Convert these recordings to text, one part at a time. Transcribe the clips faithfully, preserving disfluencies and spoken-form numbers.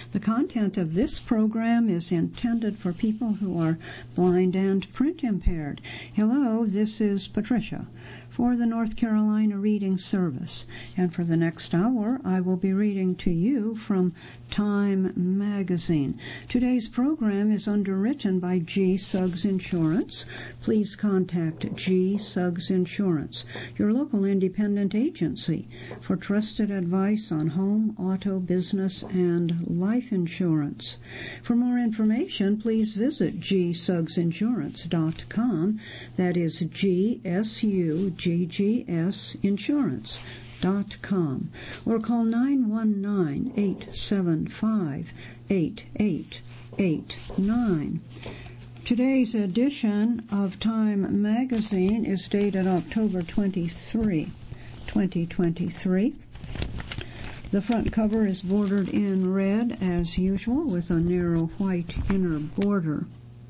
The content of this program is intended for people who are blind and print impaired. Hello, this is Patricia for the North Carolina Reading Service, and for the next hour I will be reading to you from Time magazine. Today's program is underwritten by G. Suggs Insurance. Please contact G. Suggs Insurance, your local independent agency, for trusted advice on home, auto, business, and life insurance. For more information, please visit g suggs insurance dot com. That is G S U G G S insurance dot com, or call nine one nine, eight seven five, eight eight eight nine. Today's edition of Time magazine is dated October twenty-third, twenty twenty-three. The front cover is bordered in red as usual with a narrow white inner border.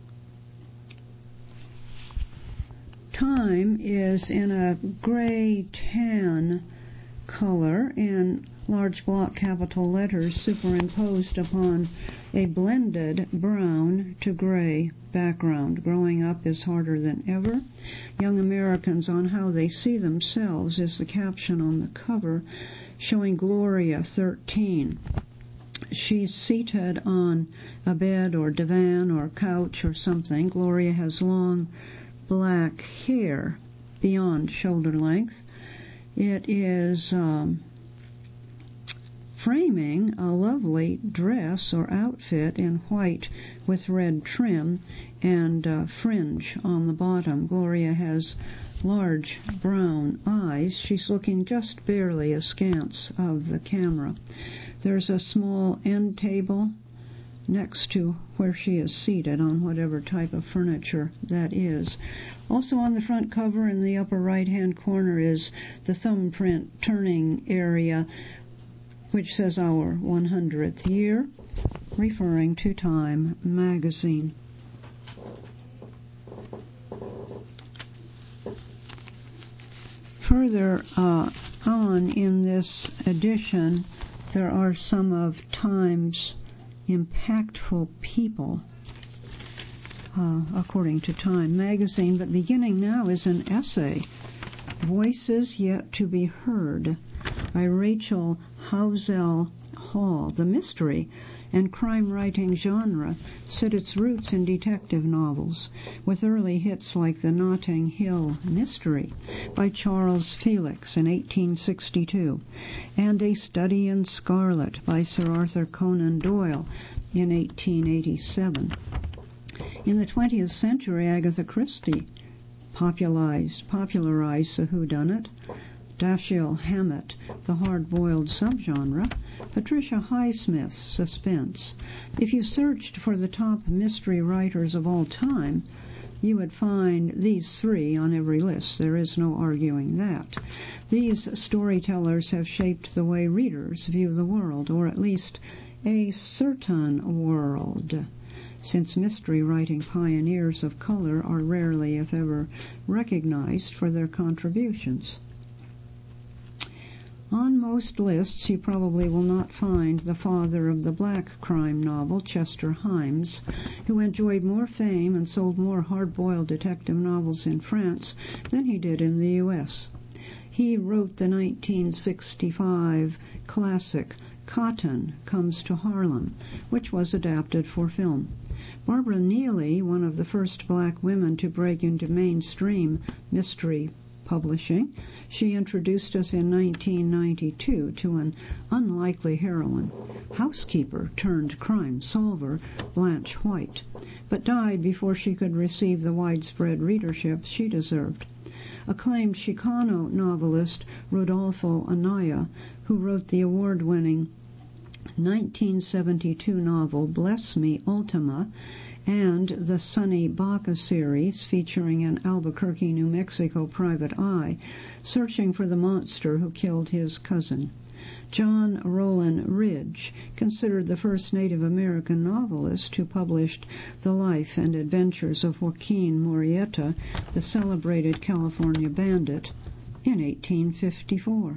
Time is in a gray tan color in large block capital letters superimposed upon a blended brown to gray background. Growing up is harder than ever. Young Americans on how they see themselves is the caption on the cover, showing Gloria, thirteen. She's seated on a bed or divan or couch or something. Gloria has long black hair beyond shoulder length. It is um, framing a lovely dress or outfit in white with red trim and uh, fringe on the bottom. Gloria has large brown eyes. She's looking just barely askance of the camera. There's a small end table next to where she is seated on whatever type of furniture that is. Also on the front cover in the upper right-hand corner is the thumbprint turning area, which says our one hundredth year, referring to Time magazine. Further uh, on in this edition, there are some of Time's impactful people, uh, according to Time magazine. But beginning now is an essay, Voices Yet to Be Heard, by Rachel Housel Hall. The mystery and crime writing genre set its roots in detective novels, with early hits like The Notting Hill Mystery by Charles Felix in eighteen sixty-two, and A Study in Scarlet by Sir Arthur Conan Doyle in eighteen eighty-seven. In the twentieth century, Agatha Christie popularized, popularized the whodunit, Dashiell Hammett, the hard-boiled subgenre, Patricia Highsmith's suspense. If you searched for the top mystery writers of all time, you would find these three on every list. There is no arguing that. These storytellers have shaped the way readers view the world, or at least a certain world, since mystery writing pioneers of color are rarely, if ever, recognized for their contributions. On most lists, you probably will not find the father of the black crime novel, Chester Himes, who enjoyed more fame and sold more hard-boiled detective novels in France than he did in the U S. He wrote the nineteen sixty-five classic Cotton Comes to Harlem, which was adapted for film. Barbara Neely, one of the first black women to break into mainstream mystery publishing, she introduced us in nineteen ninety-two to an unlikely heroine, housekeeper turned crime solver Blanche White, but died before she could receive the widespread readership she deserved. Acclaimed Chicano novelist Rodolfo Anaya, who wrote the award-winning nineteen seventy-two novel Bless Me, Ultima, and the Sonny Baca series featuring an Albuquerque, New Mexico private eye searching for the monster who killed his cousin. John Rowland Ridge, considered the first Native American novelist who published the life and adventures of Joaquin Murrieta, the celebrated California bandit, in eighteen fifty-four.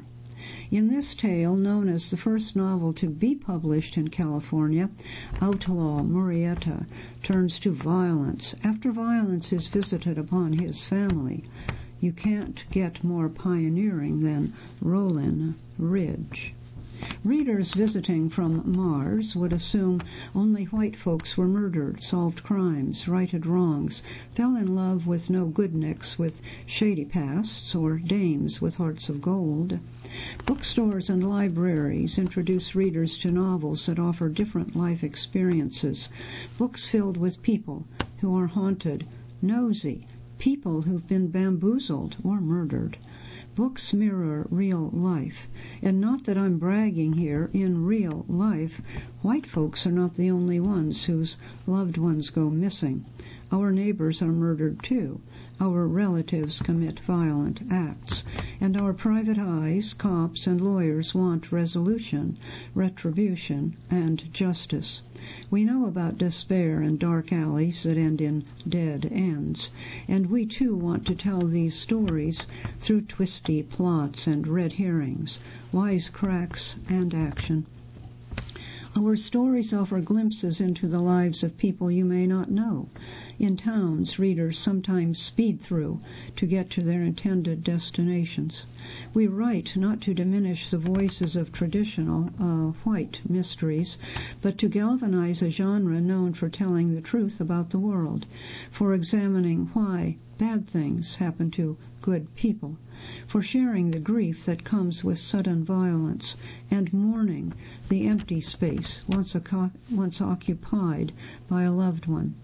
In this tale, known as the first novel to be published in California, outlaw Murrieta turns to violence after violence is visited upon his family. You can't get more pioneering than Rollin Ridge. Readers visiting from Mars would assume only white folks were murdered, solved crimes, righted wrongs, fell in love with no-goodniks with shady pasts, or dames with hearts of gold. Bookstores and libraries introduce readers to novels that offer different life experiences, books filled with people who are haunted, nosy, people who've been bamboozled or murdered. Books mirror real life. And not that I'm bragging here, in real life, white folks are not the only ones whose loved ones go missing. Our neighbors are murdered too. Our relatives commit violent acts. And our private eyes, cops, and lawyers want resolution, retribution, and justice. We know about despair and dark alleys that end in dead ends, and we too want to tell these stories through twisty plots and red herrings, wisecracks, and action. Our stories offer glimpses into the lives of people you may not know. In towns, readers sometimes speed through to get to their intended destinations. We write not to diminish the voices of traditional uh, white mysteries, but to galvanize a genre known for telling the truth about the world, for examining why bad things happen to good people, for sharing the grief that comes with sudden violence, and mourning the empty space once, ocu- once occupied by a loved one.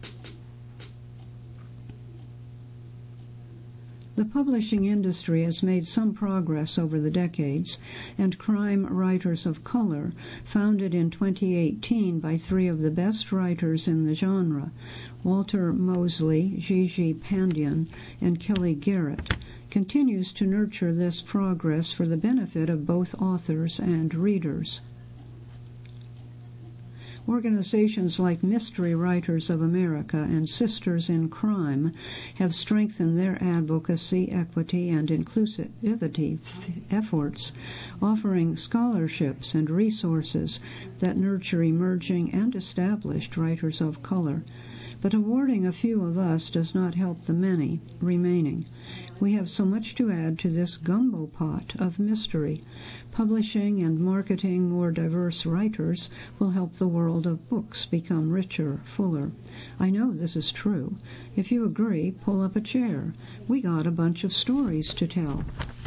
The publishing industry has made some progress over the decades, and Crime Writers of Color, founded in twenty eighteen by three of the best writers in the genre, Walter Mosley, Gigi Pandian, and Kelly Garrett, continues to nurture this progress for the benefit of both authors and readers. Organizations like Mystery Writers of America and Sisters in Crime have strengthened their advocacy, equity, and inclusivity efforts, offering scholarships and resources that nurture emerging and established writers of color. But awarding a few of us does not help the many remaining. We have so much to add to this gumbo pot of mystery. Publishing and marketing more diverse writers will help the world of books become richer, fuller. I know this is true. If you agree, pull up a chair. We got a bunch of stories to tell.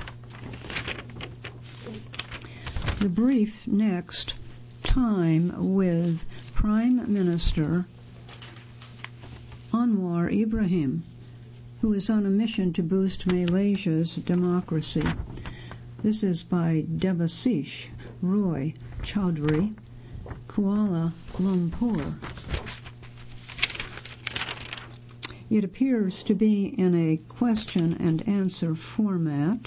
The brief next, Time with Prime Minister Anwar Ibrahim, who is on a mission to boost Malaysia's democracy. This is by Debasish Roy Chowdhury, Kuala Lumpur. It appears to be in a question and answer format.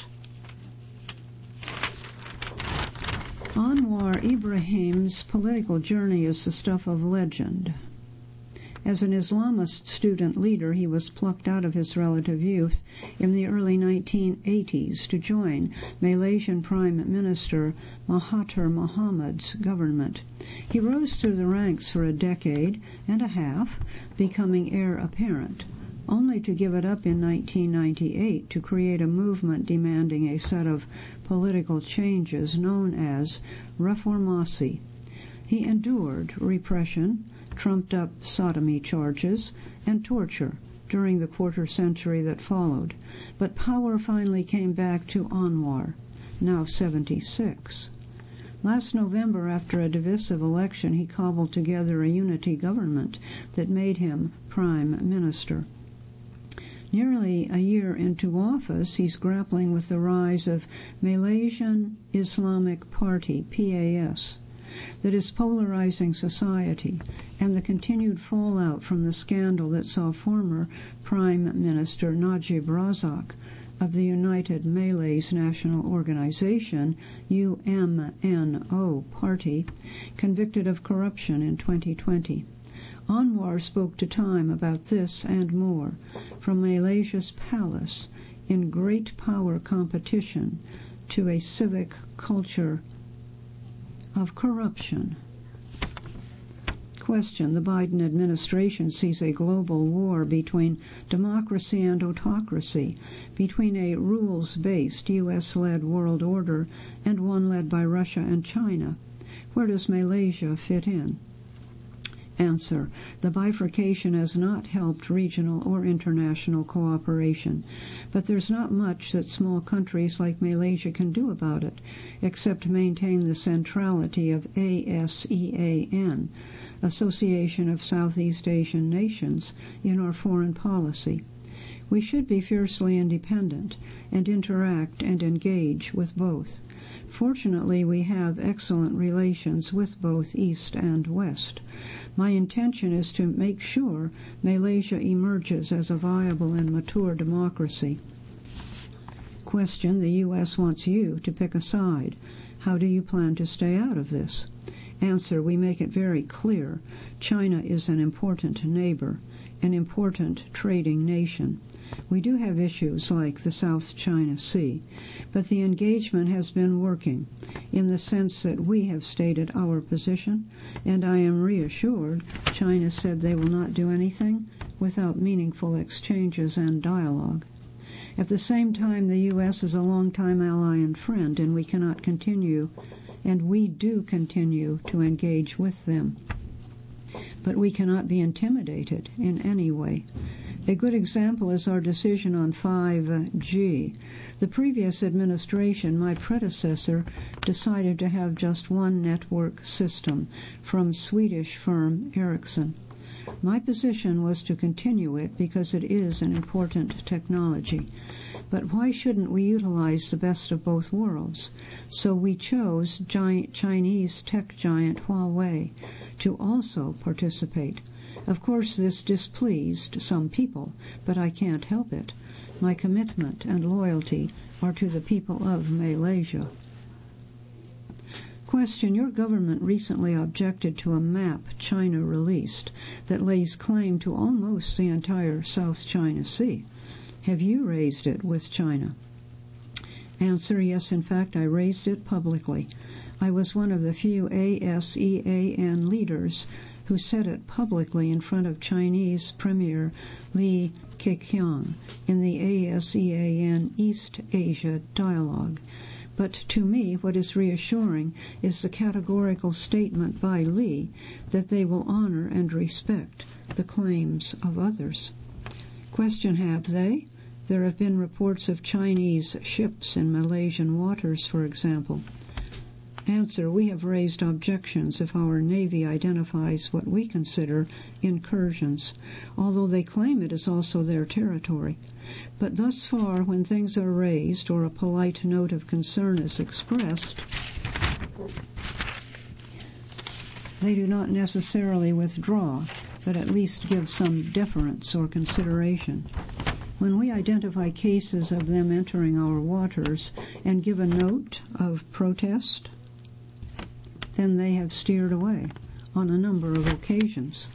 Anwar Ibrahim's political journey is the stuff of legend. As an Islamist student leader, he was plucked out of his relative youth in the early nineteen eighties to join Malaysian Prime Minister Mahathir Mohamad's government. He rose through the ranks for a decade and a half, becoming heir apparent, only to give it up in nineteen ninety-eight to create a movement demanding a set of political changes known as Reformasi. He endured repression, trumped-up sodomy charges, and torture during the quarter century that followed. But power finally came back to Anwar, now seventy-six. Last November, after a divisive election, he cobbled together a unity government that made him Prime Minister. Nearly a year into office, he's grappling with the rise of Malaysian Islamic Party, P A S, that is polarizing society, and the continued fallout from the scandal that saw former Prime Minister Najib Razak of the United Malays National Organization, U M N O Party, convicted of corruption in twenty twenty. Anwar spoke to Time about this and more from Malaysia's palace in great power competition to a civic culture of corruption. Question. The Biden administration sees a global war between democracy and autocracy, between a rules-based U S-led world order and one led by Russia and China. Where does Malaysia fit in? Answer. The bifurcation has not helped regional or international cooperation, but there's not much that small countries like Malaysia can do about it, except maintain the centrality of ASEAN, Association of Southeast Asian Nations, in our foreign policy. We should be fiercely independent and interact and engage with both. Fortunately, we have excellent relations with both East and West. My intention is to make sure Malaysia emerges as a viable and mature democracy. Question. The U S wants you to pick a side. How do you plan to stay out of this? Answer. We make it very clear. China is an important neighbor, an important trading nation. We do have issues like the South China Sea, but the engagement has been working in the sense that we have stated our position, and I am reassured China said they will not do anything without meaningful exchanges and dialogue. At the same time, the U S is a longtime ally and friend, and we cannot continue, and we do continue to engage with them. But we cannot be intimidated in any way. A good example is our decision on five G. The previous administration, my predecessor, decided to have just one network system from Swedish firm Ericsson. My position was to continue it because it is an important technology. But why shouldn't we utilize the best of both worlds? So we chose giant Chinese tech giant Huawei to also participate. Of course, this displeased some people, but I can't help it. My commitment and loyalty are to the people of Malaysia. Question. Your government recently objected to a map China released that lays claim to almost the entire South China Sea. Have you raised it with China? Answer. Yes, in fact, I raised it publicly. I was one of the few ASEAN leaders who said it publicly in front of Chinese Premier Li Keqiang in the ASEAN East Asia Dialogue. But to me, what is reassuring is the categorical statement by Li that they will honor and respect the claims of others. Question. Have they? There have been reports of Chinese ships in Malaysian waters, for example. Answer. We have raised objections if our Navy identifies what we consider incursions, although they claim it is also their territory. But thus far, when things are raised or a polite note of concern is expressed, they do not necessarily withdraw, but at least give some deference or consideration. When we identify cases of them entering our waters and give a note of protest, then they have steered away on a number of occasions.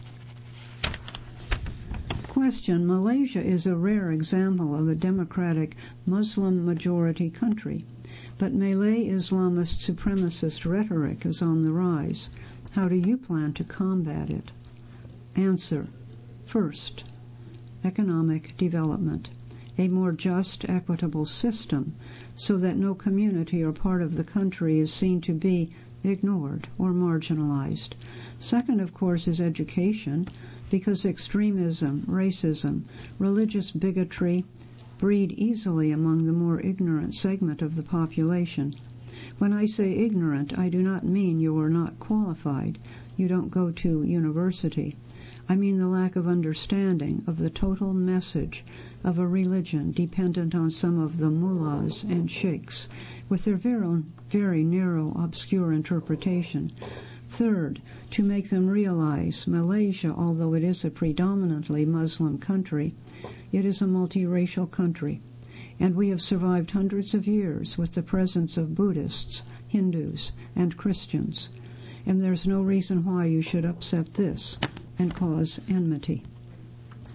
Question. Malaysia is a rare example of a democratic Muslim-majority country, but Malay Islamist supremacist rhetoric is on the rise. How do you plan to combat it? Answer. First, economic development. A more just, equitable system so that no community or part of the country is seen to be ignored or marginalized. Second, of course, is education, because extremism, racism, religious bigotry breed easily among the more ignorant segment of the population. When I say ignorant, I do not mean you are not qualified, you don't go to university. I mean the lack of understanding of the total message of a religion dependent on some of the mullahs and sheikhs, with their very, very narrow, obscure interpretation. Third, to make them realize Malaysia, although it is a predominantly Muslim country, it is a multiracial country, and we have survived hundreds of years with the presence of Buddhists, Hindus, and Christians, and there's no reason why you should upset this and cause enmity.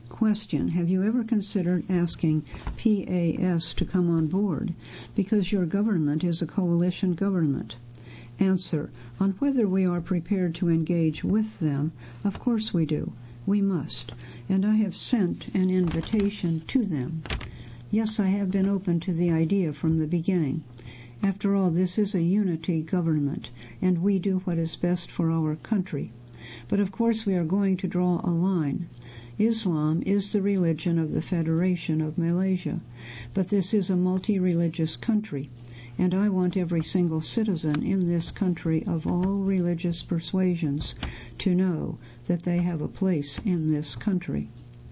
Question: have you ever considered asking P A S to come on board because your government is a coalition government? Answer: on whether we are prepared to engage with them, of course we do. We must. And I have sent an invitation to them. Yes, I have been open to the idea from the beginning. After all, this is a unity government, and we do what is best for our country. But of course we are going to draw a line. Islam is the religion of the Federation of Malaysia, but this is a multi-religious country, and I want every single citizen in this country of all religious persuasions to know that they have a place in this country.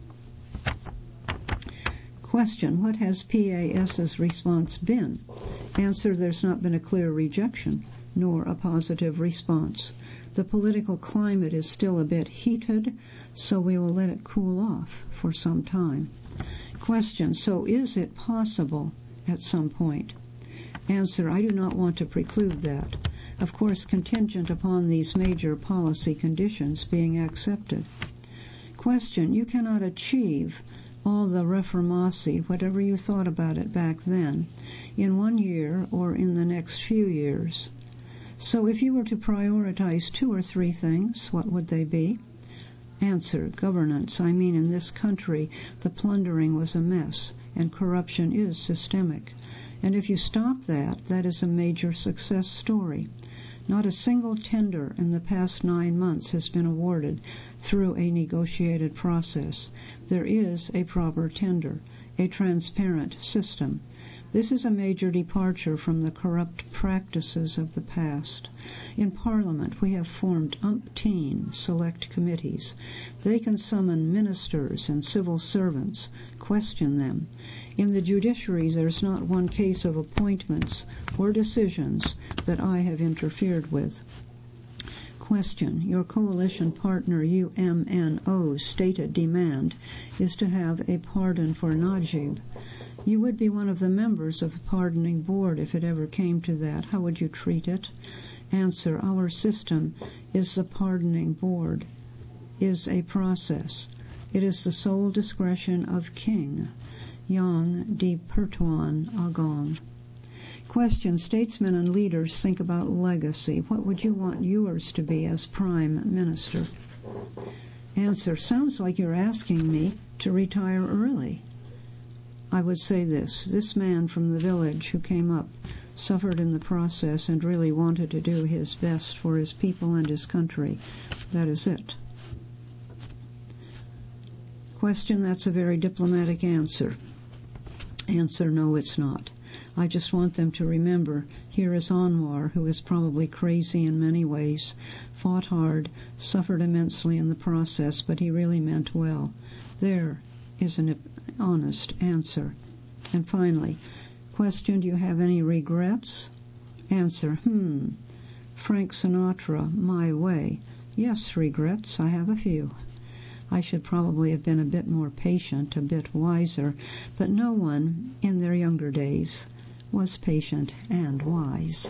Question: what has P A S's response been? Answer: there's not been a clear rejection, nor a positive response. The political climate is still a bit heated, so we will let it cool off for some time. Question: so is it possible at some point? Answer: I do not want to preclude that. Of course, contingent upon these major policy conditions being accepted. Question: you cannot achieve all the reformasi, whatever you thought about it back then, in one year or in the next few years. So if you were to prioritize two or three things, what would they be? Answer: governance. I mean, in this country, the plundering was a mess, and corruption is systemic. And if you stop that, that is a major success story. Not a single tender in the past nine months has been awarded through a negotiated process. There is a proper tender, a transparent system. This is a major departure from the corrupt practices of the past. In Parliament, we have formed umpteen select committees. They can summon ministers and civil servants, question them. In the judiciary, there's not one case of appointments or decisions that I have interfered with. Question: your coalition partner U M N O's stated demand is to have a pardon for Najib. You would be one of the members of the pardoning board if it ever came to that. How would you treat it? Answer: our system is the pardoning board, is a process. It is the sole discretion of King Yang di Pertuan Agong. Question: statesmen and leaders think about legacy. What would you want yours to be as Prime Minister? Answer: sounds like you're asking me to retire early. I would say this. This man from the village who came up suffered in the process and really wanted to do his best for his people and his country. That is it. Question: that's a very diplomatic answer. Answer: no, it's not. I just want them to remember, here is Anwar, who is probably crazy in many ways, fought hard, suffered immensely in the process, but he really meant well. There is an honest answer. And finally, question: do you have any regrets? Answer: hmm, Frank Sinatra, My Way. Yes, regrets, I have a few. I should probably have been a bit more patient, a bit wiser, but no one in their younger days was patient and wise.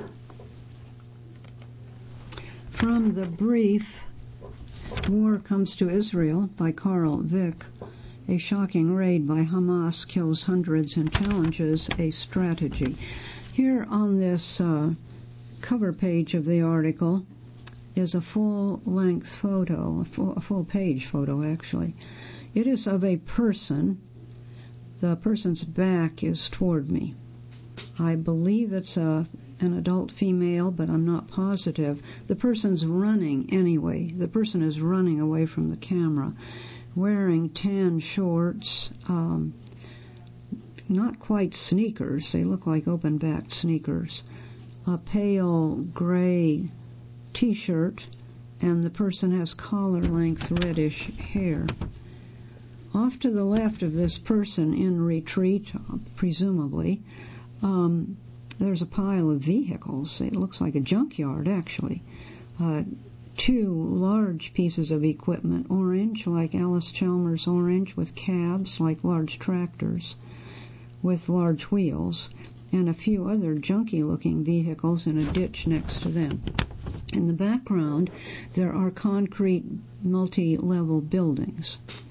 From the brief War Comes to Israel by Carl Vick, a shocking raid by Hamas kills hundreds and challenges a strategy. Here on this uh, cover page of the article is a full-length photo, a, full, a full-page photo actually. It is of a person. The person's back is toward me. I believe it's a, an adult female, but I'm not positive. The person's running anyway. The person is running away from the camera, wearing tan shorts, um, not quite sneakers. They look like open-backed sneakers. A pale gray T-shirt, and the person has collar-length reddish hair. Off to the left of this person in retreat, presumably, um, there's a pile of vehicles. It looks like a junkyard, actually. Uh, two large pieces of equipment, orange, like Alice Chalmers orange, with cabs, like large tractors, with large wheels, and a few other junky-looking vehicles in a ditch next to them. In the background, there are concrete multi-level buildings.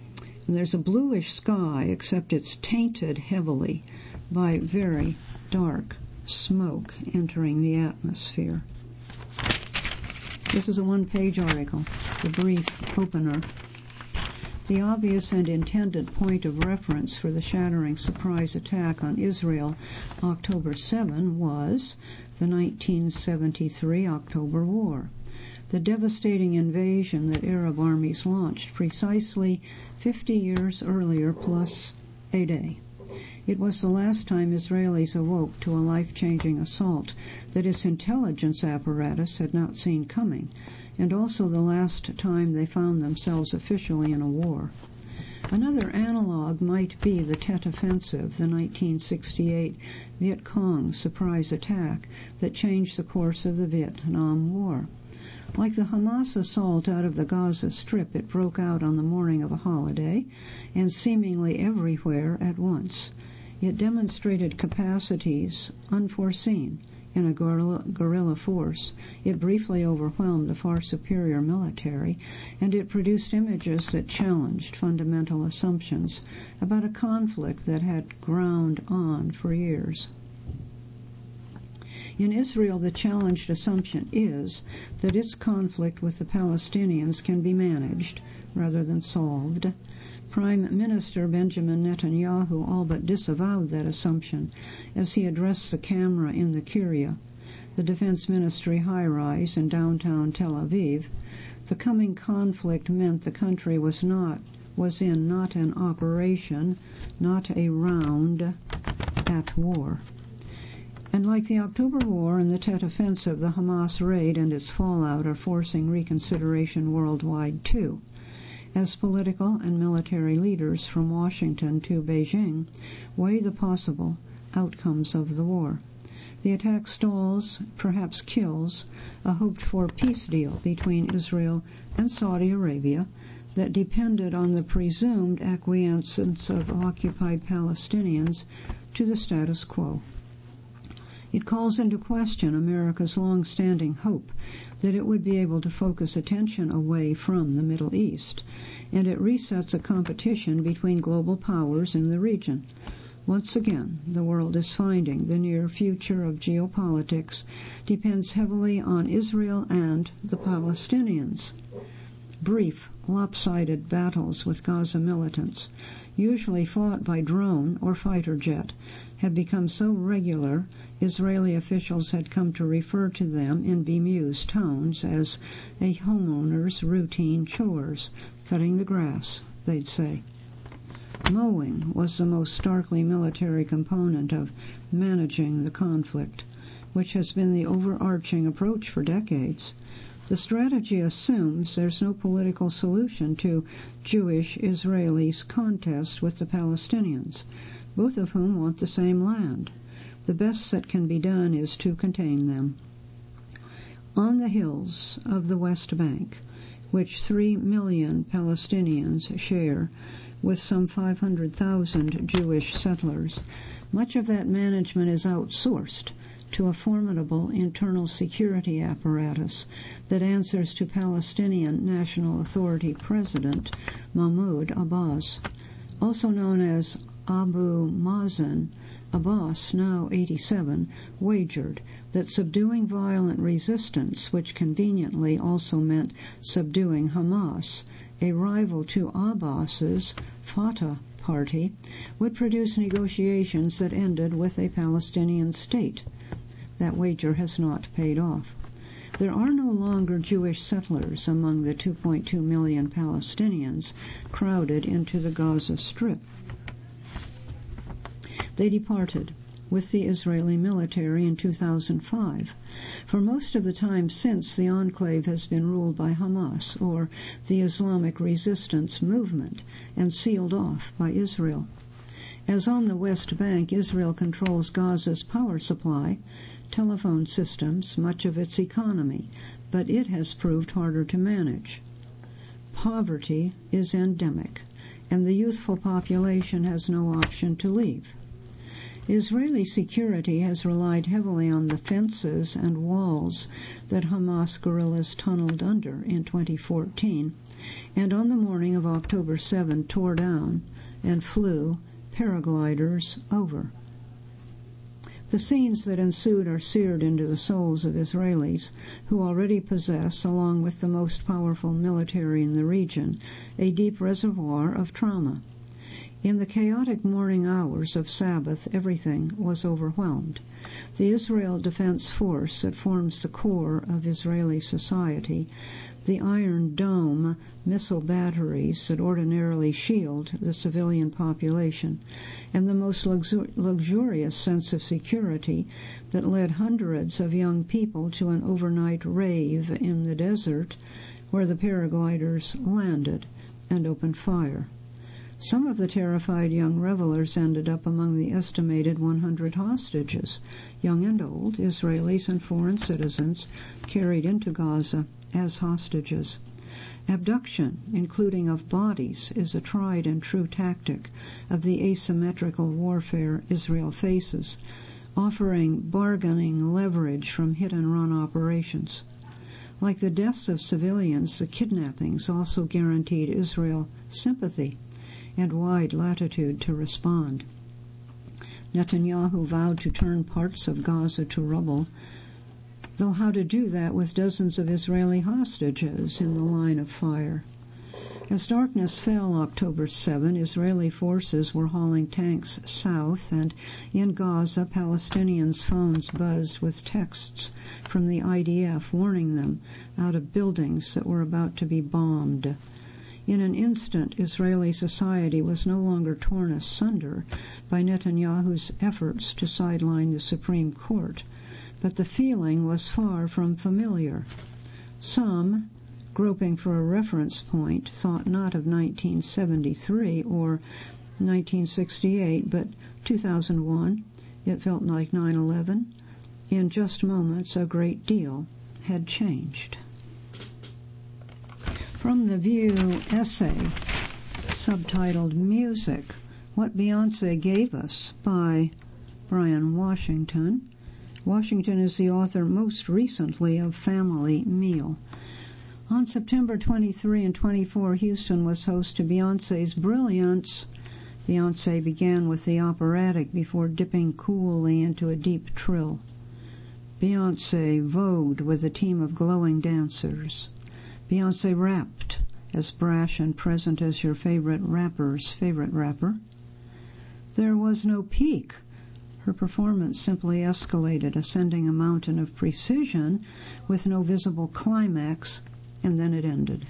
And there's a bluish sky, except it's tainted heavily by very dark smoke entering the atmosphere. This is a one-page article, the brief opener. The obvious and intended point of reference for the shattering surprise attack on Israel October seventh was the nineteen seventy-three October War, the devastating invasion that Arab armies launched precisely fifty years earlier plus a day. It was the last time Israelis awoke to a life-changing assault that its intelligence apparatus had not seen coming, and also the last time they found themselves officially in a war. Another analog might be the Tet Offensive, the nineteen sixty-eight Viet Cong surprise attack that changed the course of the Vietnam War. Like the Hamas assault out of the Gaza Strip, it broke out on the morning of a holiday and seemingly everywhere at once. It demonstrated capacities unforeseen in a guerrilla, guerrilla force. It briefly overwhelmed a far superior military, and it produced images that challenged fundamental assumptions about a conflict that had ground on for years. In Israel, the challenged assumption is that its conflict with the Palestinians can be managed rather than solved. Prime Minister Benjamin Netanyahu all but disavowed that assumption as he addressed the camera in the Kiryat, the Defense Ministry high-rise in downtown Tel Aviv. The coming conflict meant the country was not was in not an operation, not a round at war. And like the October War and the Tet Offensive, the Hamas raid and its fallout are forcing reconsideration worldwide too, as political and military leaders from Washington to Beijing weigh the possible outcomes of the war. The attack stalls, perhaps kills, a hoped-for peace deal between Israel and Saudi Arabia that depended on the presumed acquiescence of occupied Palestinians to the status quo. It calls into question America's long-standing hope that it would be able to focus attention away from the Middle East, and it resets a competition between global powers in the region. Once again, the world is finding the near future of geopolitics depends heavily on Israel and the Palestinians. Brief, lopsided battles with Gaza militants, usually fought by drone or fighter jet, had become so regular Israeli officials had come to refer to them in bemused tones as a homeowner's routine chores. Cutting the grass, they'd say. Mowing was the most starkly military component of managing the conflict, which has been the overarching approach for decades. The strategy assumes there's no political solution to Jewish-Israelis' contest with the Palestinians, both of whom want the same land. The best that can be done is to contain them. On the hills of the West Bank, which three million Palestinians share with some five hundred thousand Jewish settlers, much of that management is outsourced to a formidable internal security apparatus that answers to Palestinian National Authority President Mahmoud Abbas, also known as Abu Mazen. Abbas, now eighty-seven, wagered that subduing violent resistance, which conveniently also meant subduing Hamas, a rival to Abbas's Fatah party, would produce negotiations that ended with a Palestinian state. That wager has not paid off. There are no longer Jewish settlers among the two point two million Palestinians crowded into the Gaza Strip. They departed with the Israeli military in two thousand five. For most of the time since, the enclave has been ruled by Hamas, or the Islamic Resistance Movement, and sealed off by Israel. As on the West Bank, Israel controls Gaza's power supply, telephone systems, much of its economy, but it has proved harder to manage. Poverty is endemic, and the youthful population has no option to leave. Israeli security has relied heavily on the fences and walls that Hamas guerrillas tunneled under in twenty fourteen, and on the morning of October seventh tore down and flew paragliders over. The scenes that ensued are seared into the souls of Israelis who already possess, along with the most powerful military in the region, a deep reservoir of trauma. In the chaotic morning hours of Sabbath, everything was overwhelmed. The Israel Defense Force that forms the core of Israeli society, the Iron Dome missile batteries that ordinarily shield the civilian population, and the most luxur- luxurious sense of security that led hundreds of young people to an overnight rave in the desert where the paragliders landed and opened fire. Some of the terrified young revelers ended up among the estimated one hundred hostages, young and old, Israelis and foreign citizens, carried into Gaza as hostages. Abduction, including of bodies, is a tried and true tactic of the asymmetrical warfare Israel faces, offering bargaining leverage from hit-and-run operations. Like the deaths of civilians, the kidnappings also guaranteed Israel sympathy and wide latitude to respond. Netanyahu vowed to turn parts of Gaza to rubble, though how to do that with dozens of Israeli hostages in the line of fire? As darkness fell October seventh, Israeli forces were hauling tanks south, and in Gaza, Palestinians' phones buzzed with texts from the I D F warning them out of buildings that were about to be bombed. In an instant, Israeli society was no longer torn asunder by Netanyahu's efforts to sideline the Supreme Court, but the feeling was far from familiar. Some, groping for a reference point, thought not of nineteen seventy-three or nineteen sixty-eight, but two thousand one. It felt like nine eleven. In just moments, a great deal had changed. From the View essay, subtitled Music, What Beyonce Gave Us, by Brian Washington. Washington is the author most recently of Family Meal. On September twenty-third and twenty-fourth, Houston was host to Beyonce's Brilliance. Beyonce began with the operatic before dipping coolly into a deep trill. Beyonce vogued with a team of glowing dancers. Beyonce rapped, as brash and present as your favorite rapper's favorite rapper. There was no peak. Her performance simply escalated, ascending a mountain of precision with no visible climax, and then it ended.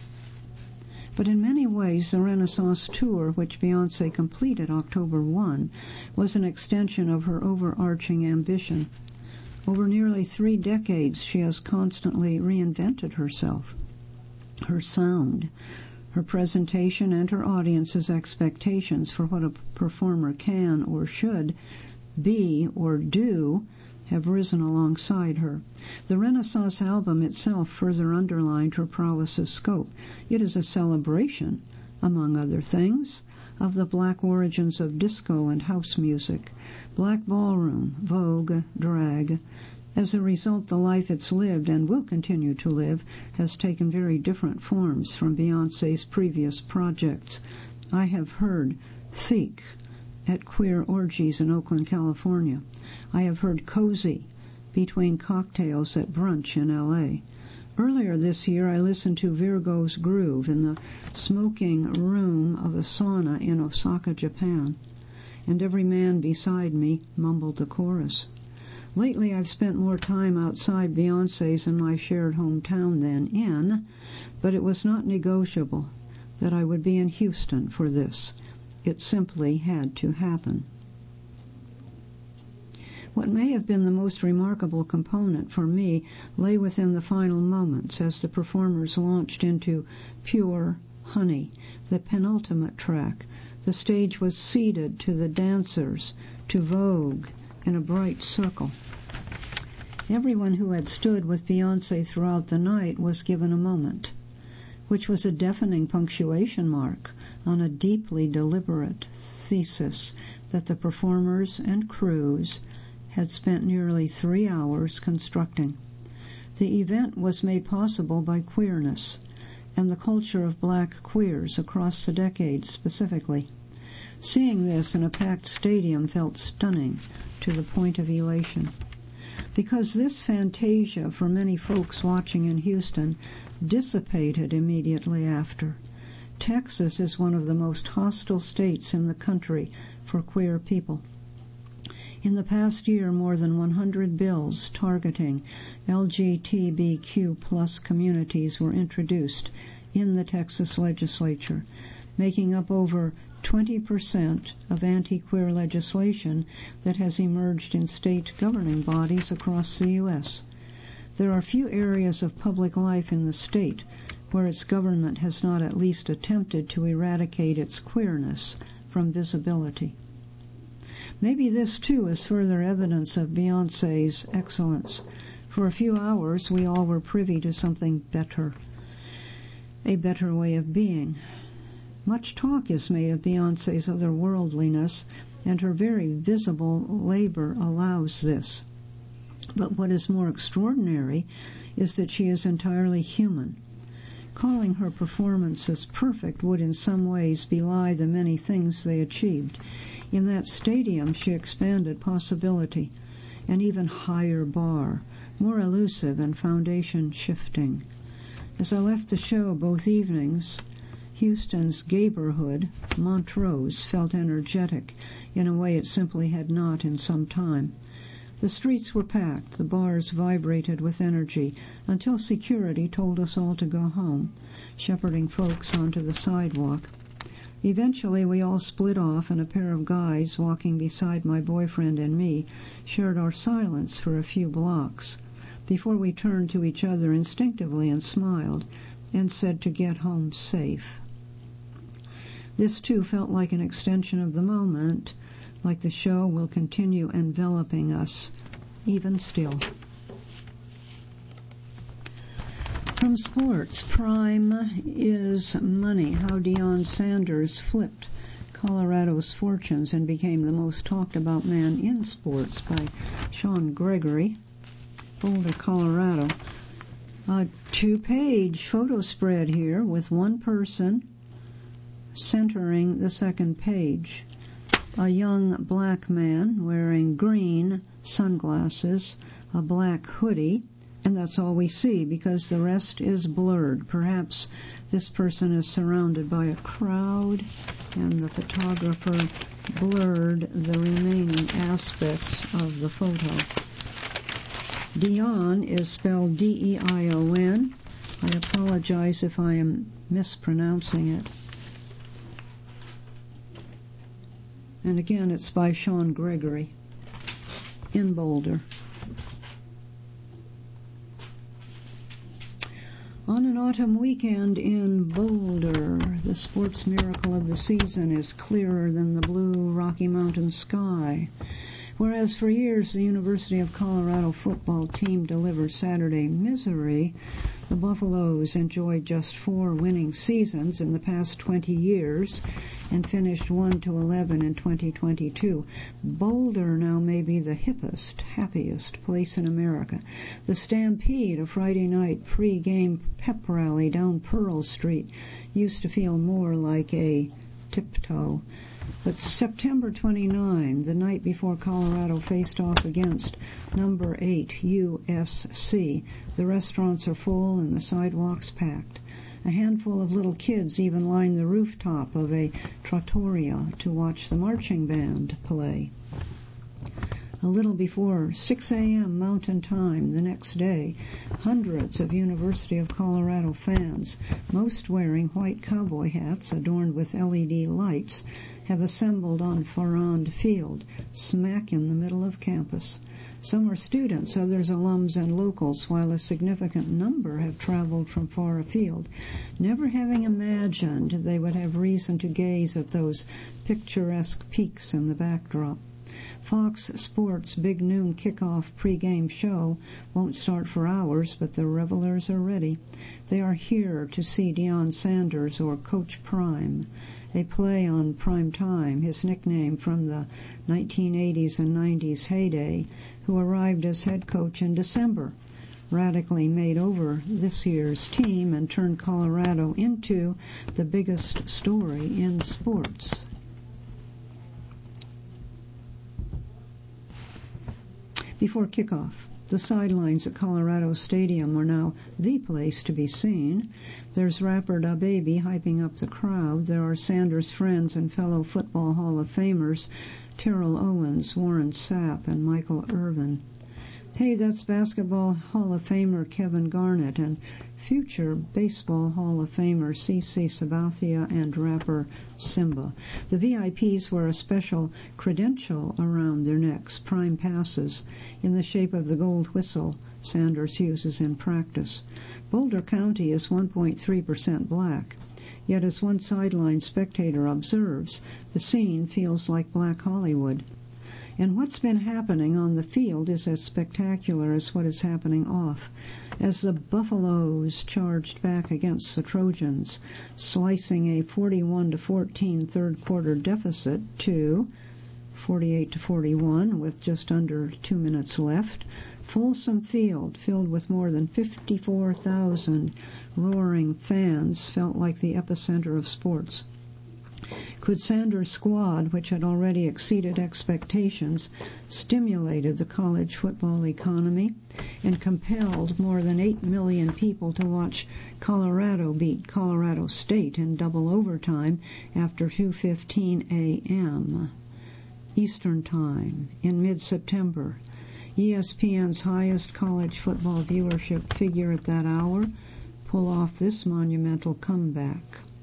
But in many ways, the Renaissance tour, which Beyonce completed October first, was an extension of her overarching ambition. Over nearly three decades, she has constantly reinvented herself. Her sound, her presentation, and her audience's expectations for what a performer can or should be or do have risen alongside her. The Renaissance album itself further underlined her prowess's scope. It is a celebration, among other things, of the black origins of disco and house music, black ballroom, vogue, drag. As a result, the life it's lived and will continue to live has taken very different forms from Beyonce's previous projects. I have heard Thique at queer orgies in Oakland, California. I have heard Cozy between cocktails at brunch in L A. Earlier this year, I listened to Virgo's Groove in the smoking room of a sauna in Osaka, Japan, and every man beside me mumbled the chorus. Lately, I've spent more time outside Beyonce's in my shared hometown than in, but it was not negotiable that I would be in Houston for this. It simply had to happen. What may have been the most remarkable component for me lay within the final moments as the performers launched into Pure Honey, the penultimate track. The stage was ceded to the dancers to vogue in a bright circle. Everyone who had stood with Beyonce throughout the night was given a moment, which was a deafening punctuation mark on a deeply deliberate thesis that the performers and crews had spent nearly three hours constructing. The event was made possible by queerness and the culture of black queers across the decades specifically. Seeing this in a packed stadium felt stunning to the point of elation. Because this fantasia for many folks watching in Houston dissipated immediately after. Texas is one of the most hostile states in the country for queer people. In the past year, more than one hundred bills targeting L G B T Q plus communities were introduced in the Texas legislature, making up over twenty percent of anti-queer legislation that has emerged in state governing bodies across the U S There are few areas of public life in the state where its government has not at least attempted to eradicate its queerness from visibility. Maybe this, too, is further evidence of Beyoncé's excellence. For a few hours, we all were privy to something better, a better way of being. Much talk is made of Beyoncé's otherworldliness, and her very visible labor allows this. But what is more extraordinary is that she is entirely human. Calling her performances perfect would in some ways belie the many things they achieved. In that stadium, she expanded possibility, an even higher bar, more elusive and foundation-shifting. As I left the show both evenings, Houston's gayborhood, Montrose, felt energetic in a way it simply had not in some time. The streets were packed, the bars vibrated with energy, until security told us all to go home, shepherding folks onto the sidewalk. Eventually, we all split off, and a pair of guys walking beside my boyfriend and me shared our silence for a few blocks, before we turned to each other instinctively and smiled, and said to get home safe. This, too, felt like an extension of the moment, like the show will continue enveloping us, even still. From sports, Prime is Money, how Deion Sanders flipped Colorado's fortunes and became the most talked about man in sports, by Sean Gregory, Boulder, Colorado. A two-page photo spread here with one person centering the second page. A young black man wearing green sunglasses, a black hoodie, and that's all we see because the rest is blurred. Perhaps this person is surrounded by a crowd and the photographer blurred the remaining aspects of the photo. Deion is spelled D E I O N. I apologize if I am mispronouncing it. And again, it's by Sean Gregory in Boulder. On an autumn weekend in Boulder, the sports miracle of the season is clearer than the blue Rocky Mountain sky. Whereas for years the University of Colorado football team delivered Saturday misery, the Buffaloes enjoyed just four winning seasons in the past twenty years and finished one to eleven in twenty twenty-two. Boulder now may be the hippest, happiest place in America. The Stampede, a Friday night pre-game pep rally down Pearl Street, used to feel more like a tiptoe. But September twenty-ninth, the night before Colorado faced off against number eight U S C, the restaurants are full and the sidewalks packed. A handful of little kids even line the rooftop of a trattoria to watch the marching band play. A little before six a.m. Mountain Time the next day, hundreds of University of Colorado fans, most wearing white cowboy hats adorned with L E D lights, have assembled on Farrand Field, smack in the middle of campus. Some are students, others alums and locals, while a significant number have traveled from far afield, never having imagined they would have reason to gaze at those picturesque peaks in the backdrop. Fox Sports' Big Noon kickoff pregame show won't start for hours, but the revelers are ready. They are here to see Deion Sanders, or Coach Prime, a play on Prime Time, his nickname from the nineteen eighties and nineties heyday, who arrived as head coach in December, radically made over this year's team and turned Colorado into the biggest story in sports. Before kickoff, the sidelines at Colorado Stadium are now the place to be seen. There's rapper DaBaby hyping up the crowd. There are Sanders friends and fellow Football Hall of Famers Terrell Owens, Warren Sapp, and Michael Irvin. Hey, that's Basketball Hall of Famer Kevin Garnett and future Baseball Hall of Famer CeCe Sabathia and rapper Simba. The V I Ps wear a special credential around their necks, prime passes, in the shape of the gold whistle Sanders uses in practice. Boulder County is one point three percent black. Yet as one sideline spectator observes, the scene feels like Black Hollywood. And what's been happening on the field is as spectacular as what is happening off, as the Buffaloes charged back against the Trojans, slicing a forty-one to fourteen third-quarter deficit to forty-eight to forty-one with just under two minutes left. Folsom Field, filled with more than fifty-four thousand roaring fans, felt like the epicenter of sports. Could Sanders' squad, which had already exceeded expectations, stimulated the college football economy and compelled more than eight million people to watch Colorado beat Colorado State in double overtime after two fifteen a.m. Eastern Time in mid-September? E S P N's highest college football viewership figure at that hour pull off this monumental comeback.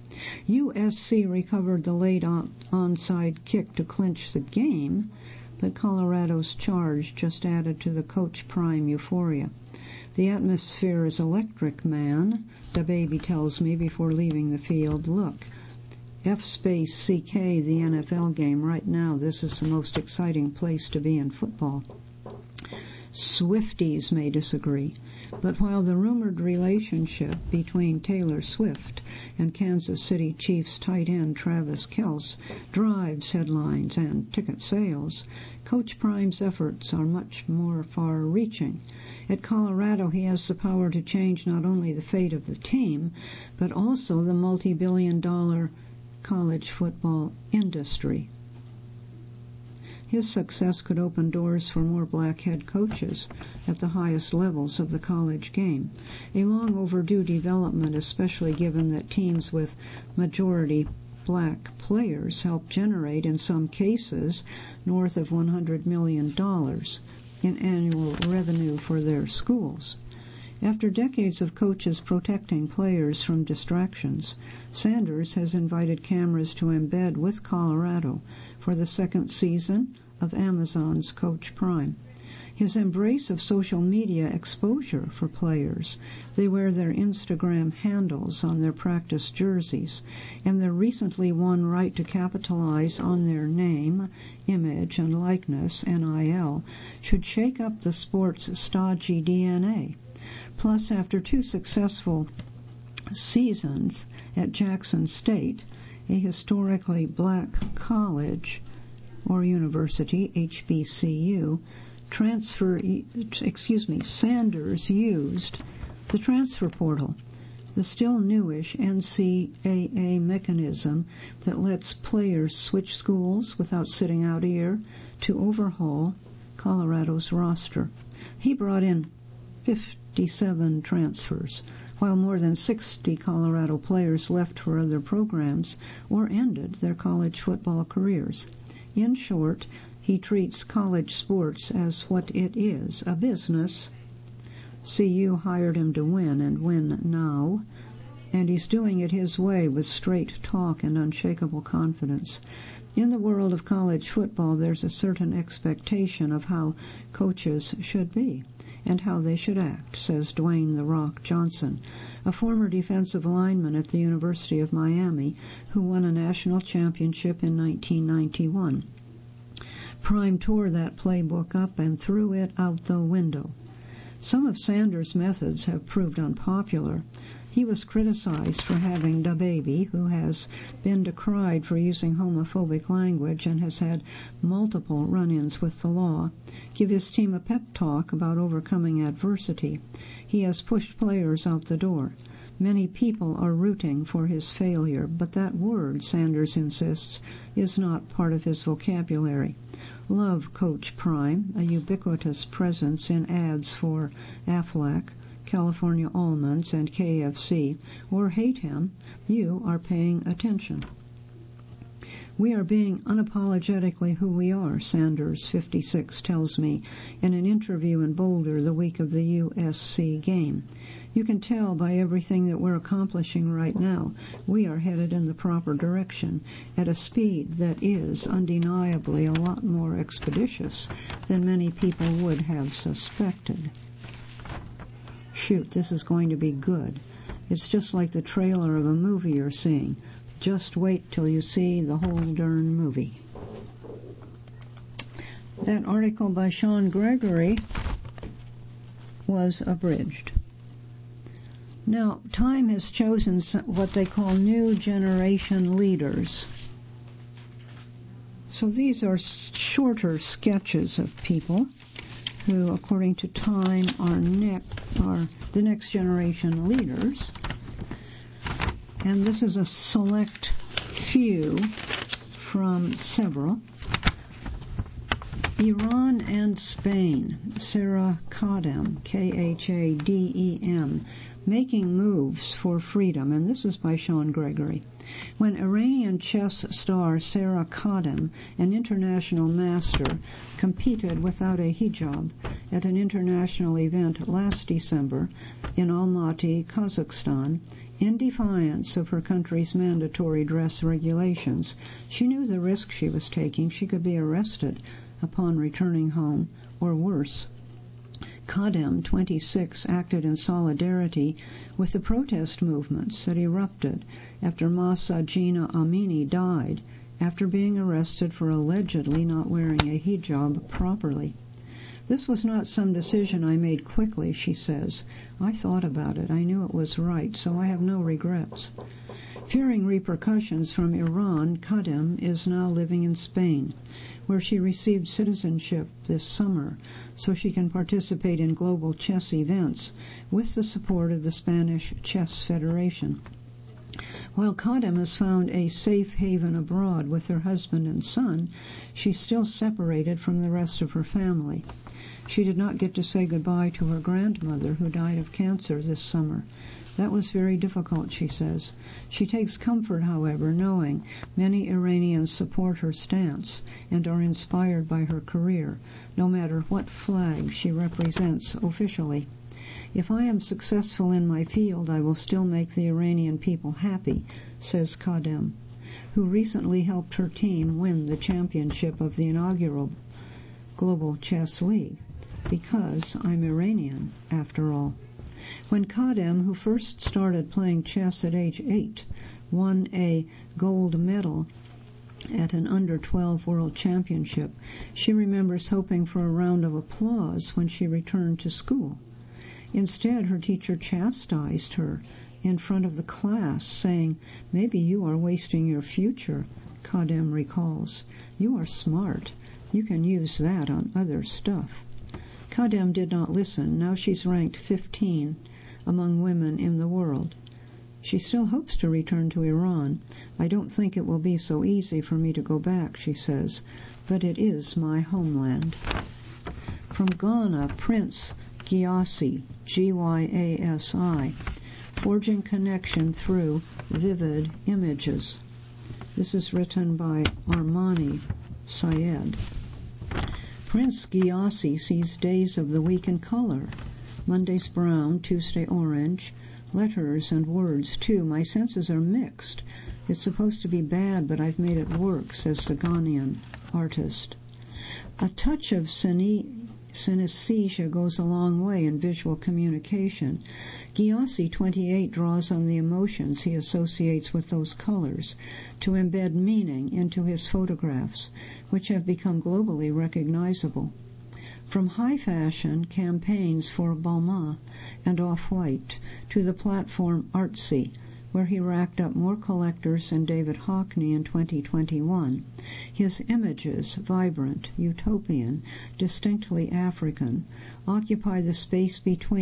U S C recovered the late on- onside kick to clinch the game, but Colorado's charge just added to the Coach Prime euphoria. The atmosphere is electric, man, DaBaby tells me before leaving the field. Look, F space C K, the N F L game right now. This is the most exciting place to be in football. Swifties may disagree, but while the rumored relationship between Taylor Swift and Kansas City Chiefs tight end Travis Kelce drives headlines and ticket sales, Coach Prime's efforts are much more far-reaching. At Colorado, he has the power to change not only the fate of the team, but also the multi-billion dollar college football industry. His success could open doors for more black head coaches at the highest levels of the college game, a long overdue development, especially given that teams with majority black players help generate, in some cases, north of one hundred million dollars in annual revenue for their schools. After decades of coaches protecting players from distractions, Sanders has invited cameras to embed with Colorado for the second season of Amazon's Coach Prime. His embrace of social media exposure for players, they wear their Instagram handles on their practice jerseys, and their recently won right to capitalize on their name, image, and likeness, N I L, should shake up the sport's stodgy D N A. Plus, after two successful seasons at Jackson State, a historically black college or university, H B C U, transfer, excuse me, Sanders used the transfer portal, the still newish N C A A mechanism that lets players switch schools without sitting out a year, to overhaul Colorado's roster. He brought in fifty-seven transfers, while more than sixty Colorado players left for other programs or ended their college football careers. In short, he treats college sports as what it is, a business. C U hired him to win, and win now, and he's doing it his way with straight talk and unshakable confidence. In the world of college football, there's a certain expectation of how coaches should be and how they should act, says Dwayne "The Rock" Johnson, a former defensive lineman at the University of Miami who won a national championship in nineteen ninety-one. Prime tore that playbook up and threw it out the window. Some of Sanders' methods have proved unpopular. He was criticized for having DaBaby, who has been decried for using homophobic language and has had multiple run-ins with the law, give his team a pep talk about overcoming adversity. He has pushed players out the door. Many people are rooting for his failure, but that word, Sanders insists, is not part of his vocabulary. Love Coach Prime, a ubiquitous presence in ads for Aflac, California Almonds, and K F C, or hate him, you are paying attention. We are being unapologetically who we are, Sanders, fifty-six, tells me in an interview in Boulder the week of the U S C game. You can tell by everything that we're accomplishing right now, we are headed in the proper direction at a speed that is undeniably a lot more expeditious than many people would have suspected. Shoot, this is going to be good. It's just like the trailer of a movie you're seeing. Just wait till you see the whole darn movie. That article by Sean Gregory was abridged. Now, Time has chosen what they call new generation leaders. So these are shorter sketches of people who, according to Time, are, ne- are the next generation leaders. And this is a select few from several. Iran and Spain, Sarah Khadem, K H A D E M, making moves for freedom, and this is by Sean Gregory. When Iranian chess star Sarah Khadem, an international master, competed without a hijab at an international event last December in Almaty, Kazakhstan, in defiance of her country's mandatory dress regulations, she knew the risk she was taking. She could be arrested upon returning home, or worse. Khadem, twenty-six, acted in solidarity with the protest movements that erupted after Mahsa Jina Amini died after being arrested for allegedly not wearing a hijab properly. This was not some decision I made quickly, she says. I thought about it. I knew it was right, so I have no regrets. Fearing repercussions from Iran, Khadem is now living in Spain, where she received citizenship this summer so she can participate in global chess events with the support of the Spanish Chess Federation. While Khadem has found a safe haven abroad with her husband and son, she's still separated from the rest of her family. She did not get to say goodbye to her grandmother, who died of cancer this summer. That was very difficult, she says. She takes comfort, however, knowing many Iranians support her stance and are inspired by her career, no matter what flag she represents officially. If I am successful in my field, I will still make the Iranian people happy, says Khadem, who recently helped her team win the championship of the inaugural Global Chess League, because I'm Iranian, after all. When Khadem, who first started playing chess at age eight, won a gold medal at an under twelve World Championship, she remembers hoping for a round of applause when she returned to school. Instead, her teacher chastised her in front of the class, saying, "Maybe you are wasting your future," Khadem recalls. "You are smart. You can use that on other stuff." Khadem did not listen. Now she's ranked fifteen among women in the world. She still hopes to return to Iran. "I don't think it will be so easy for me to go back," she says, "but it is my homeland." From Ghana, Prince Gyasi, G Y A S I, forging connection through vivid images. This is written by Armani Syed. Prince Gyasi sees days of the week in color. Mondays brown, Tuesday orange. Letters and words, too. My senses are mixed. It's supposed to be bad, but I've made it work, says the Ghanaian artist. A touch of syne- synesthesia goes a long way in visual communication. Gyasi, twenty-eight, draws on the emotions he associates with those colors to embed meaning into his photographs, which have become globally recognizable. From high fashion campaigns for Balmain and Off-White to the platform Artsy, where he racked up more collectors than David Hockney in twenty twenty-one, his images, vibrant, utopian, distinctly African, occupy the space between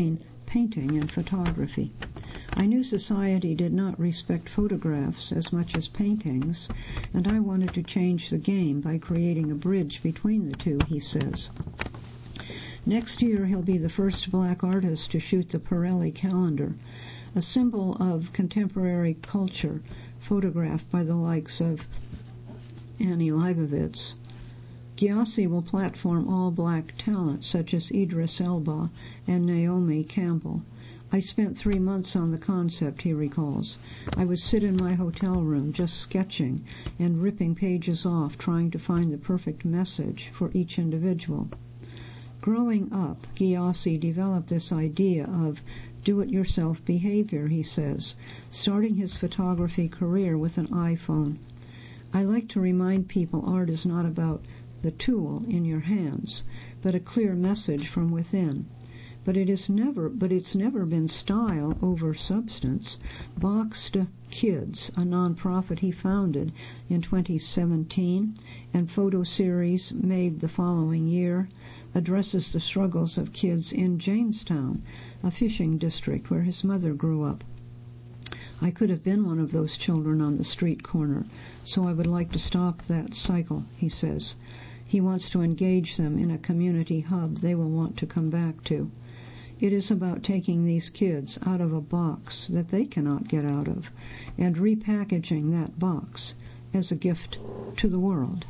painting and photography. I knew society did not respect photographs as much as paintings, and I wanted to change the game by creating a bridge between the two, he says. Next year, he'll be the first black artist to shoot the Pirelli calendar, a symbol of contemporary culture, photographed by the likes of Annie Leibovitz. Gyasi will platform all black talent, such as Idris Elba and Naomi Campbell. I spent three months on the concept, he recalls. I would sit in my hotel room just sketching and ripping pages off, trying to find the perfect message for each individual. Growing up, Gyasi developed this idea of do-it-yourself behavior, he says, starting his photography career with an iPhone. I like to remind people art is not about the tool in your hands, but a clear message from within. But it is never, but it's never been style over substance. Boxed Kids, a nonprofit he founded in twenty seventeen, and photo series made the following year, addresses the struggles of kids in Jamestown, a fishing district where his mother grew up. I could have been one of those children on the street corner, so I would like to stop that cycle, he says. He wants to engage them in a community hub they will want to come back to. It is about taking these kids out of a box that they cannot get out of and repackaging that box as a gift to the world.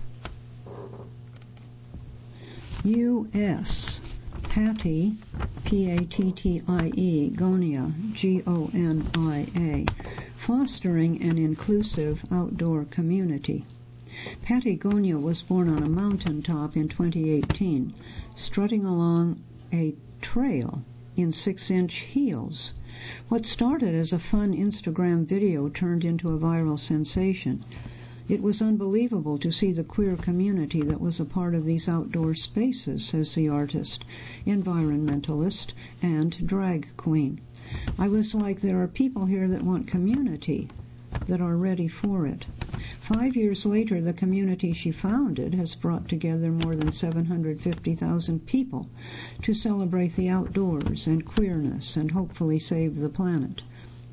U S Pattie, P A T T I E, Gonia, G O N I A, fostering an inclusive outdoor community. Pattie Gonia was born on a mountaintop in twenty eighteen, strutting along a trail in six-inch heels. What started as a fun Instagram video turned into a viral sensation. It was unbelievable to see the queer community that was a part of these outdoor spaces, says the artist, environmentalist, and drag queen. I was like, there are people here that want community, that are ready for it. Five years later, the community she founded has brought together more than seven hundred fifty thousand people to celebrate the outdoors and queerness and hopefully save the planet.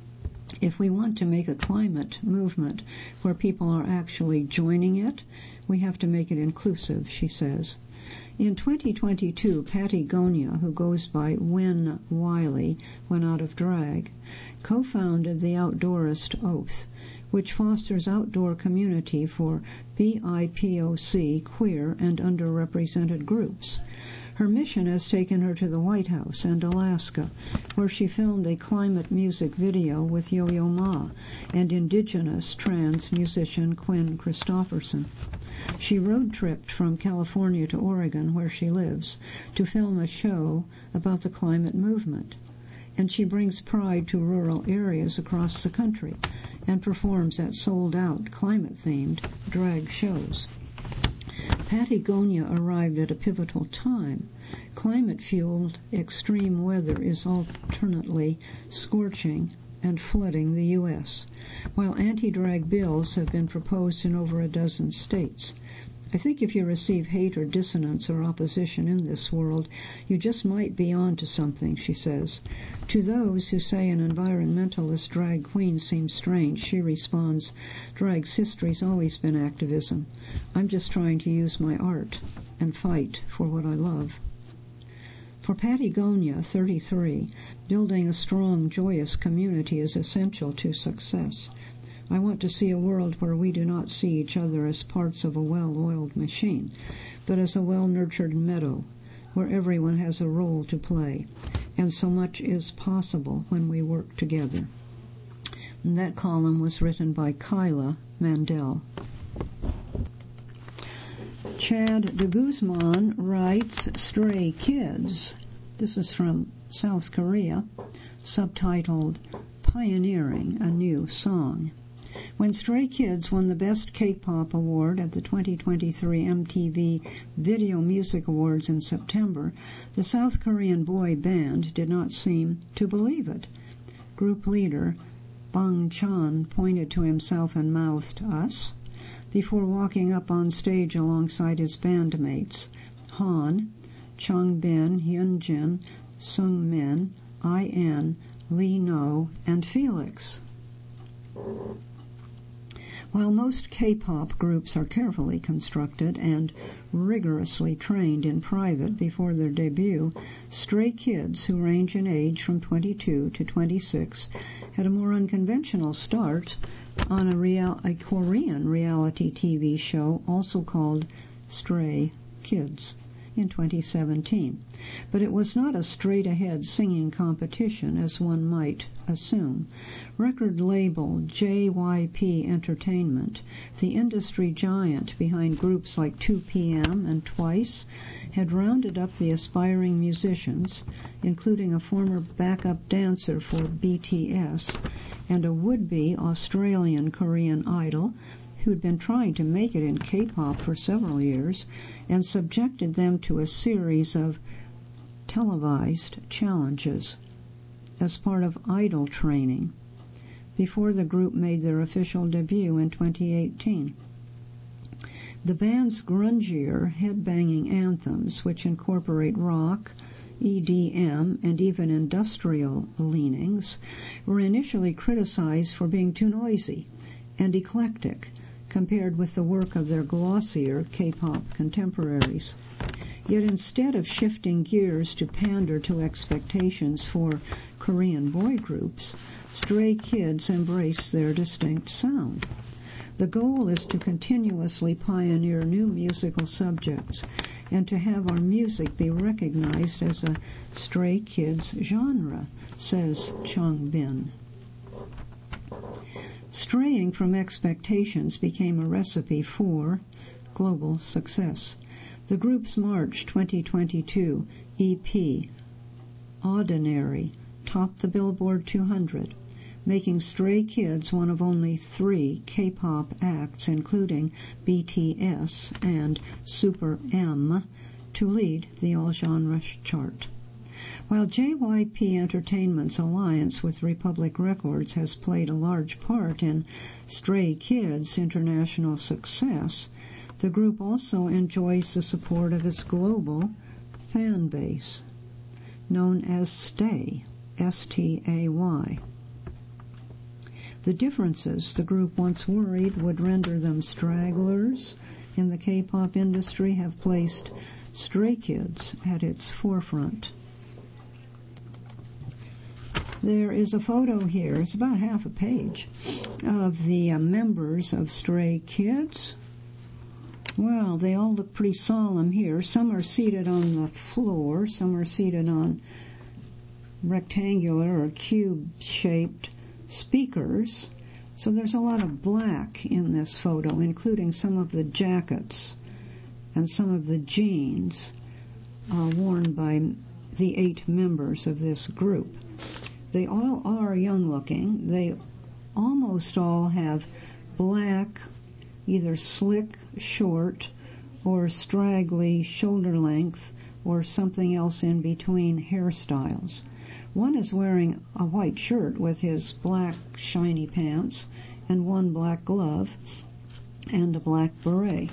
If we want to make a climate movement where people are actually joining it, we have to make it inclusive, she says. In twenty twenty-two, Pattie Gonia, who goes by Wynn Wiley when out of drag, co-founded the Outdoorist Oath, which fosters outdoor community for B I P O C, queer, and underrepresented groups. Her mission has taken her to the White House and Alaska, where she filmed a climate music video with Yo-Yo Ma and indigenous trans musician Quinn Christopherson. She road-tripped from California to Oregon, where she lives, to film a show about the climate movement. And she brings pride to rural areas across the country and performs at sold-out, climate-themed drag shows. Pattie Gonia arrived at a pivotal time. Climate-fueled extreme weather is alternately scorching and flooding the U S, while anti-drag bills have been proposed in over a dozen states. I think if you receive hate or dissonance or opposition in this world, you just might be on to something, she says. To those who say an environmentalist drag queen seems strange, she responds, drag's history's always been activism. I'm just trying to use my art and fight for what I love. For Pattie Gonia, thirty-three, building a strong, joyous community is essential to success. I want to see a world where we do not see each other as parts of a well-oiled machine, but as a well-nurtured meadow where everyone has a role to play, and so much is possible when we work together. And that column was written by Kyla Mandel. Chad de Guzman writes Stray Kids. This is from South Korea, subtitled Pioneering a New Song. When Stray Kids won the Best K-pop Award at the twenty twenty-three M T V Video Music Awards in September, the South Korean boy band did not seem to believe it. Group leader Bang Chan pointed to himself and mouthed, "Us?" before walking up on stage alongside his bandmates, Han, Changbin, Hyunjin, Sungmin, I N, Lee No, and Felix. While most K-pop groups are carefully constructed and rigorously trained in private before their debut, Stray Kids, who range in age from twenty-two to twenty-six, had a more unconventional start on a, real, a Korean reality T V show also called Stray Kids in twenty seventeen. But it was not a straight-ahead singing competition, as one might assume. Record label J Y P Entertainment, the industry giant behind groups like two P M and Twice, had rounded up the aspiring musicians, including a former backup dancer for B T S and a would-be Australian Korean idol who'd been trying to make it in K-pop for several years, and subjected them to a series of televised challenges as part of idol training before the group made their official debut in twenty eighteen. The band's grungier, head-banging anthems, which incorporate rock, E D M, and even industrial leanings, were initially criticized for being too noisy and eclectic compared with the work of their glossier K-pop contemporaries. Yet instead of shifting gears to pander to expectations for Korean boy groups, Stray Kids embrace their distinct sound. The goal is to continuously pioneer new musical subjects and to have our music be recognized as a Stray Kids genre, says Chung Bin. Straying from expectations became a recipe for global success. The group's March twenty twenty-two E P, Ordinary, topped the Billboard two hundred, making Stray Kids one of only three K-pop acts, including B T S and Super M, to lead the all-genre chart. While J Y P Entertainment's alliance with Republic Records has played a large part in Stray Kids' international success, the group also enjoys the support of its global fan base, known as Stay, S T A Y. The differences the group once worried would render them stragglers in the K-pop industry have placed Stray Kids at its forefront. There is a photo here, it's about half a page, of the uh, members of Stray Kids. Well, they all look pretty solemn here. Some are seated on the floor, some are seated on rectangular or cube-shaped speakers. So there's a lot of black in this photo, including some of the jackets and some of the jeans uh, worn by the eight members of this group. They all are young-looking. They almost all have black, either slick, short, or straggly shoulder length, or something else in between hairstyles. One is wearing a white shirt with his black shiny pants, and one black glove, and a black beret.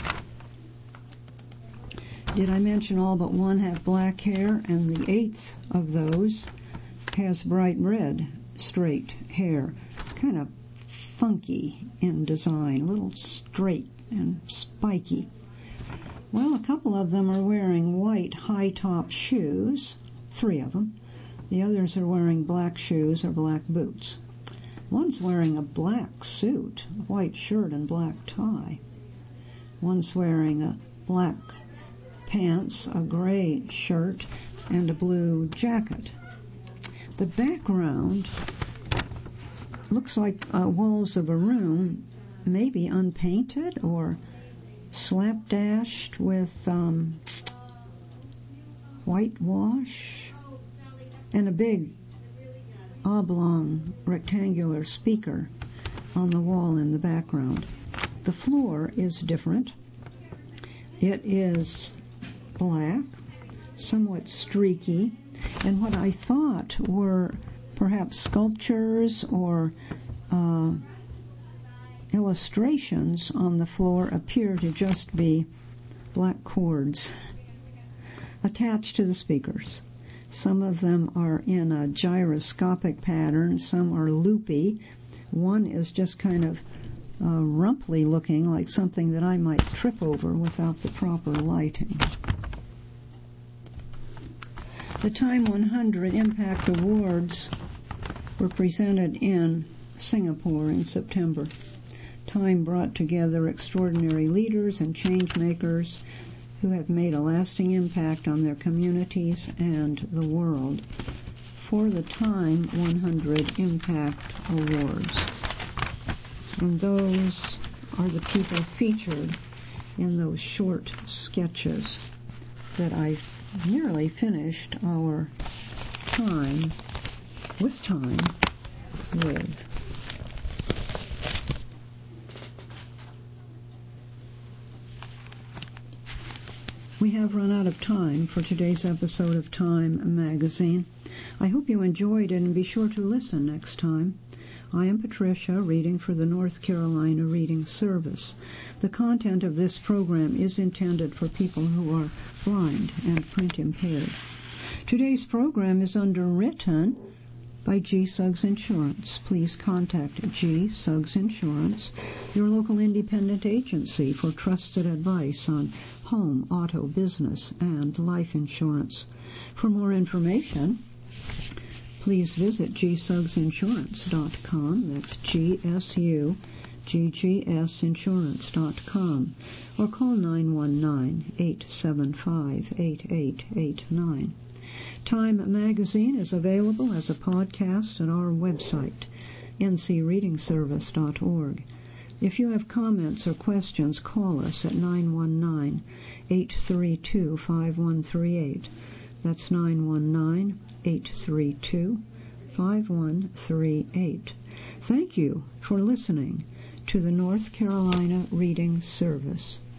Did I mention all but one have black hair, and the eighth of those has bright red, straight hair, kind of funky in design, a little straight and spiky. Well, a couple of them are wearing white high-top shoes, three of them. The others are wearing black shoes or black boots. One's wearing a black suit, a white shirt and black tie. One's wearing a black pants, a gray shirt, and a blue jacket. The background looks like uh, walls of a room, maybe unpainted or slapdashed with um, whitewash, and a big oblong rectangular speaker on the wall in the background. The floor is different. It is black, somewhat streaky, and what I thought were perhaps sculptures or uh, illustrations on the floor appear to just be black cords attached to the speakers. Some of them are in a gyroscopic pattern. Some are loopy. One is just kind of uh, rumply looking, like something that I might trip over without the proper lighting. The Time one hundred Impact Awards were presented in Singapore in September. Time brought together extraordinary leaders and change makers who have made a lasting impact on their communities and the world for the Time one hundred Impact Awards. And those are the people featured in those short sketches that I nearly finished our time with time with. We have run out of time for today's episode of Time Magazine. I hope you enjoyed it, and be sure to listen next time. I am Patricia, reading for the North Carolina Reading Service. The content of this program is intended for people who are blind and print impaired. Today's program is underwritten by G. Suggs Insurance. Please contact G. Suggs Insurance, your local independent agency for trusted advice on home, auto, business, and life insurance. For more information, please visit g suggs insurance dot com. That's G S U G G S insurance dot com. Or call nine one nine, eight seven five, eight eight eight nine. Time Magazine is available as a podcast at our website, n c reading service dot org. If you have comments or questions, call us at nine one nine, eight three two, five one three eight. That's nine one nine, eight three two, five one three eight. Thank you for listening to the North Carolina Reading Service.